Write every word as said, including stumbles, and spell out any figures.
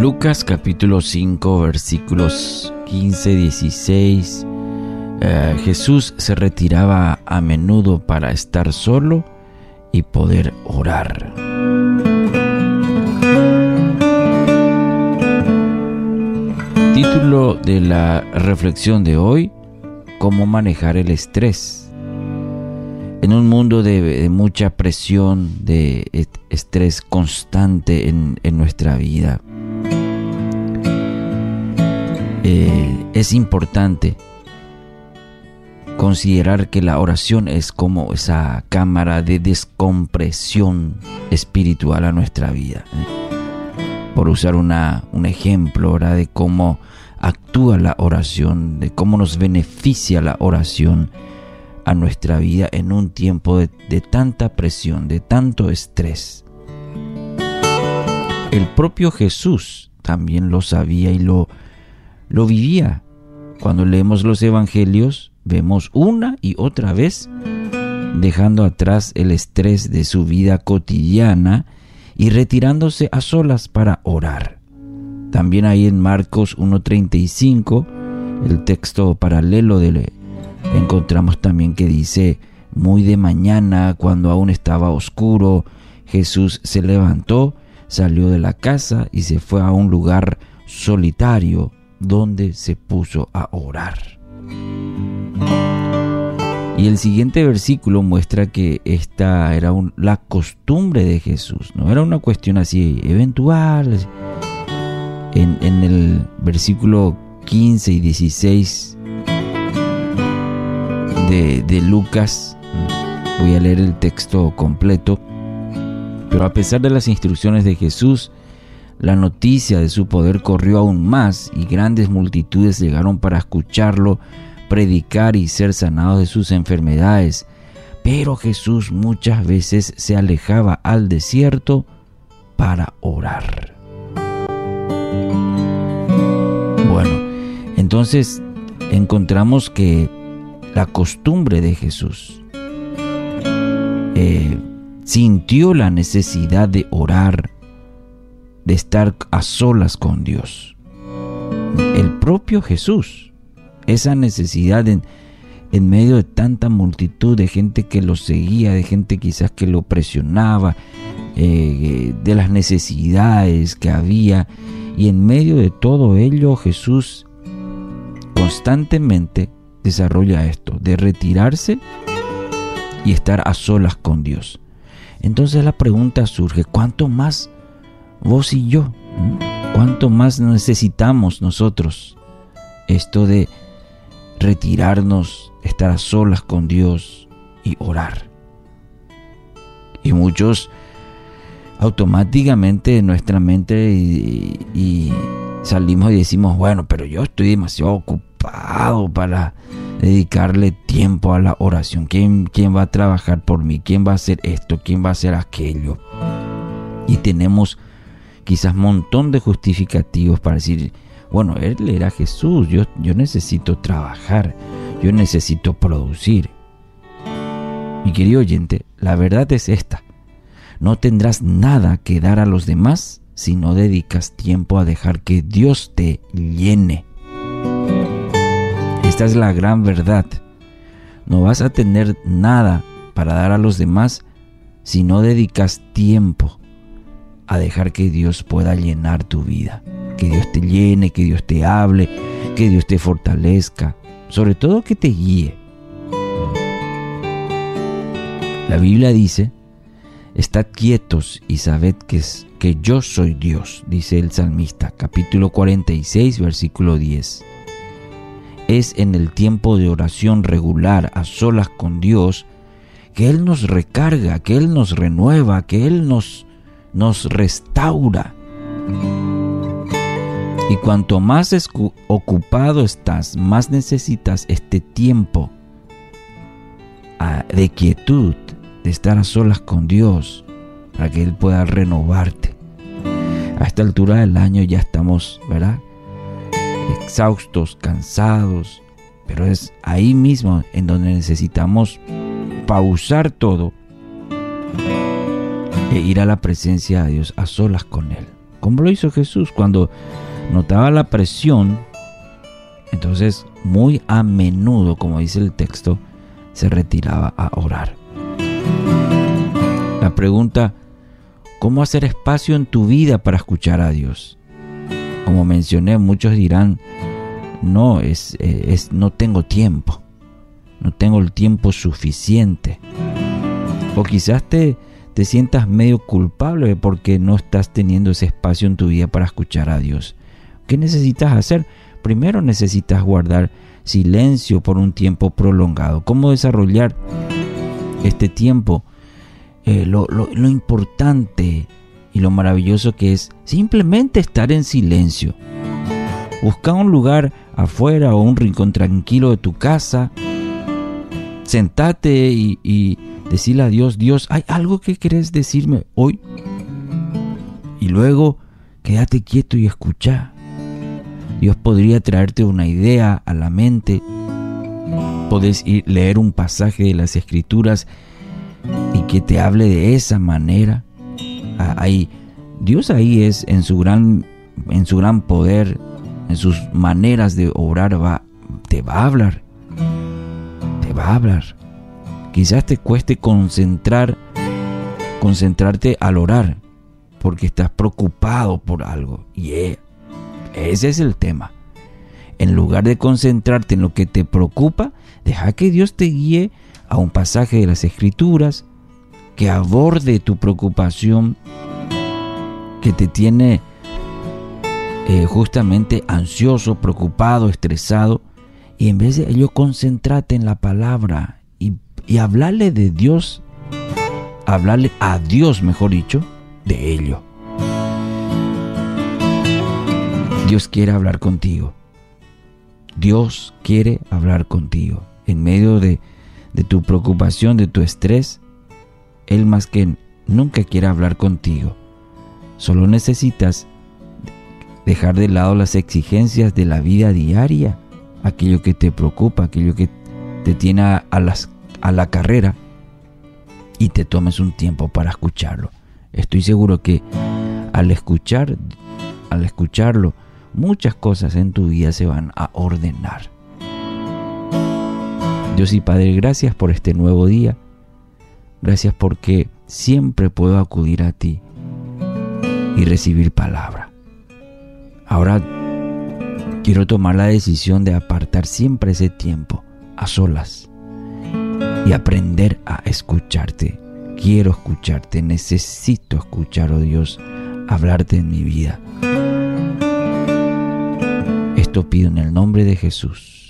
Lucas capítulo cinco versículos quince a dieciséis. Eh, Jesús se retiraba a menudo para estar solo y poder orar. Título de la reflexión de hoy: ¿Cómo manejar el estrés? En un mundo de, de mucha presión, de estrés constante en, en nuestra vida, eh, es importante considerar que la oración es como esa cámara de descompresión espiritual a nuestra vida. ¿eh? Por usar una, un ejemplo, ¿verdad?, de cómo actúa la oración, de cómo nos beneficia la oración a nuestra vida en un tiempo de, de tanta presión, de tanto estrés. El propio Jesús también lo sabía y lo, lo vivía. Cuando leemos los evangelios, vemos una y otra vez dejando atrás el estrés de su vida cotidiana y retirándose a solas para orar. También ahí en Marcos uno treinta y cinco, el texto paralelo de encontramos también que dice: muy de mañana, cuando aún estaba oscuro, Jesús se levantó, salió de la casa y se fue a un lugar solitario donde se puso a orar. Y el siguiente versículo muestra que esta era un, la costumbre de Jesús, no era una cuestión así eventual. En, en el versículo quince y dieciséis De, de Lucas, voy a leer el texto completo. Pero a pesar de las instrucciones de Jesús, la noticia de su poder corrió aún más y grandes multitudes llegaron para escucharlo predicar y ser sanados de sus enfermedades. Pero Jesús muchas veces se alejaba al desierto para orar. Bueno, entonces encontramos que la costumbre de Jesús eh, sintió la necesidad de orar, de estar a solas con Dios. El propio Jesús, esa necesidad en, en medio de tanta multitud de gente que lo seguía, de gente quizás que lo presionaba, eh, de las necesidades que había, y en medio de todo ello Jesús constantemente desarrolla esto, de retirarse y estar a solas con Dios. Entonces la pregunta surge: ¿cuánto más vos y yo? ¿Cuánto más necesitamos nosotros esto de retirarnos, estar a solas con Dios y orar? Y muchos automáticamente en nuestra mente y, y salimos y decimos: bueno, pero yo estoy demasiado ocupado para dedicarle tiempo a la oración. ¿Quién, quién va a trabajar por mí? ¿Quién va a hacer esto? ¿Quién va a hacer aquello? Y tenemos quizás un montón de justificativos para decir: bueno, él era Jesús, yo, yo necesito trabajar, yo necesito producir. Mi querido oyente, la verdad es esta: no tendrás nada que dar a los demás si no dedicas tiempo a dejar que Dios te llene. Esta es la gran verdad. No vas a tener nada para dar a los demás si no dedicas tiempo a dejar que Dios pueda llenar tu vida. Que Dios te llene, que Dios te hable, que Dios te fortalezca, sobre todo que te guíe. La Biblia dice: estad quietos y sabed que, es, que yo soy Dios, dice el salmista, capítulo cuarenta y seis, versículo diez. Es en el tiempo de oración regular, a solas con Dios, que Él nos recarga, que Él nos renueva, que Él nos, nos restaura. Y cuanto más escu- ocupado estás, más necesitas este tiempo ah, de quietud, de estar a solas con Dios, para que Él pueda renovarte. A esta altura del año ya estamos, ¿verdad?, exhaustos, cansados, pero es ahí mismo en donde necesitamos pausar todo e ir a la presencia de Dios, a solas con Él. ¿Cómo lo hizo Jesús? Cuando notaba la presión, entonces muy a menudo, como dice el texto, se retiraba a orar. La pregunta: ¿cómo hacer espacio en tu vida para escuchar a Dios? Como mencioné, muchos dirán: no, es, es, no tengo tiempo, no tengo el tiempo suficiente. O quizás te, te sientas medio culpable porque no estás teniendo ese espacio en tu vida para escuchar a Dios. ¿Qué necesitas hacer? Primero necesitas guardar silencio por un tiempo prolongado. ¿Cómo desarrollar este tiempo? Eh, lo, lo, lo importante y lo maravilloso que es simplemente estar en silencio. Busca un lugar afuera o un rincón tranquilo de tu casa. Sentate y, y decirle a Dios: Dios, ¿hay algo que querés decirme hoy? Y luego quédate quieto y escucha. Dios podría traerte una idea a la mente. Podés ir leer un pasaje de las Escrituras y que te hable de esa manera. Ahí, Dios ahí es en su gran, en su gran poder, en sus maneras de obrar, va, te va a hablar. Te va a hablar. Quizás te cueste concentrar, concentrarte al orar, porque estás preocupado por algo. Y yeah, ese es el tema. En lugar de concentrarte en lo que te preocupa, deja que Dios te guíe a un pasaje de las Escrituras que aborde tu preocupación, que te tiene eh, justamente ansioso, preocupado, estresado, y en vez de ello concéntrate en la palabra y, y hablarle de Dios, hablarle a Dios, mejor dicho, de ello. Dios quiere hablar contigo. Dios quiere hablar contigo. En medio de, de tu preocupación, de tu estrés, Él más que nunca quiere hablar contigo. Solo necesitas dejar de lado las exigencias de la vida diaria, aquello que te preocupa, aquello que te tiene a, a, las, a la carrera, y te tomes un tiempo para escucharlo. Estoy seguro que al escuchar, al escucharlo, muchas cosas en tu vida se van a ordenar. Dios y Padre, gracias por este nuevo día. Gracias porque siempre puedo acudir a ti y recibir palabra. Ahora quiero tomar la decisión de apartar siempre ese tiempo a solas y aprender a escucharte. Quiero escucharte, necesito escuchar, oh Dios, hablarte en mi vida. Esto pido en el nombre de Jesús.